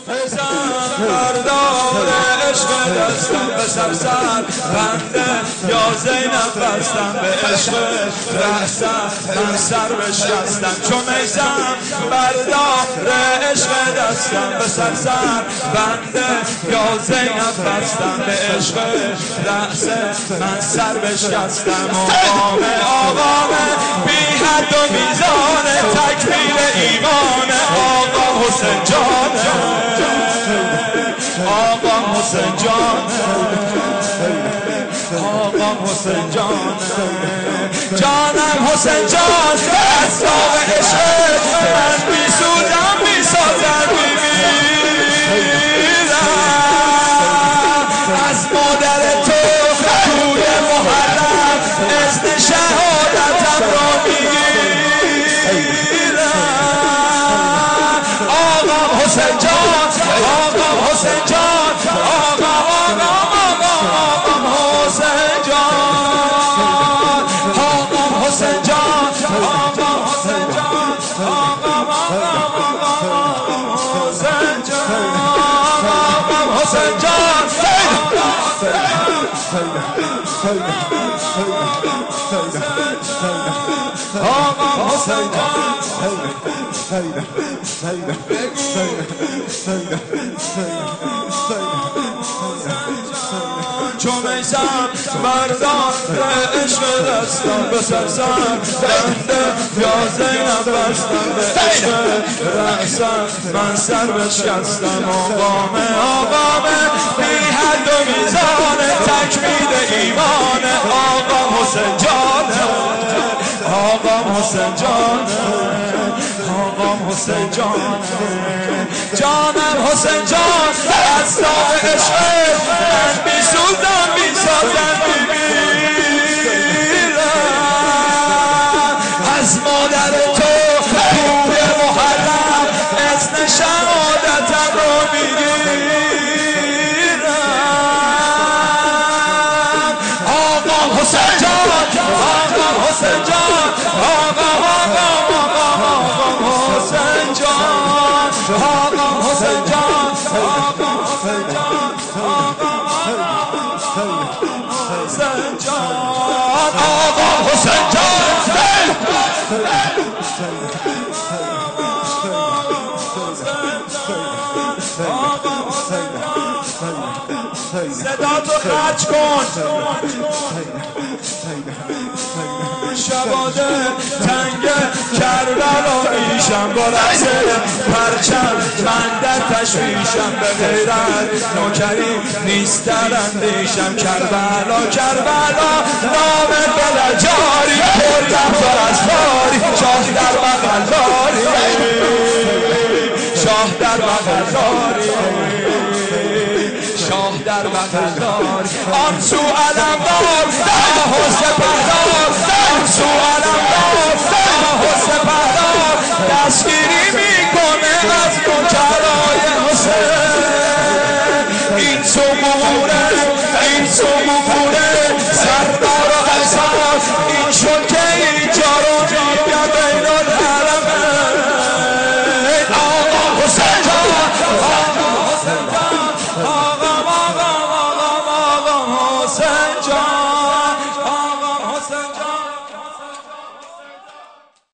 بردار عشق دستم به سرسر بنده یا زینب بستم به عشق رأسم من سر بشکستم چون میزم بردار عشق دستم به سرسر بنده یا زینب بستم به عشق رأسم من سر بشکستم آقام بی حد و میزان تکمیل ایمان آقا حسین جانه آقا حسین جانه آقا حسین جانه جانم حسین جان دستاو عشق من میسوزم میسازم میمیرم از مادر تو توی محرم اذن شهادتم را میگیرم آقا حسین جان آقا حسین جان آقا حسین جان آقا حسین جان آقا حسین جان آقا حسین جان آقا حسین جان آقا حسین چون میزم بردار عشق دستم به سرسر بنده یا زینب بستم به عشق رأسم من سر بشکستم آقام بی حد و میزان تکمیل ایمان آقا حسین جانه آقا حسین جانه آقا حسین جانه جانم حسین جان دستاو عشق من میسوزم میسازم میمیرم از مادر تو توی محرم اذن شهادتم رو میگیرم آقا حسین جان آقا حسین جان آقا حسین جان آقا حسین جان آقا حسین جان آقا حسین جان آقا حسین جان صدا تو خرج کن شباده تنگ کربلا میشم با رقص پرچم من در تشویشم به غیرت نوکری نیست در اندیشم کربلا کربلا نام دل جاری پر رفتار از باری شاه در بغل داری شاه در بغل داری شاه در بغل دار آن سو علمدار آه سپهدار آن سو علمدار آه سپهدار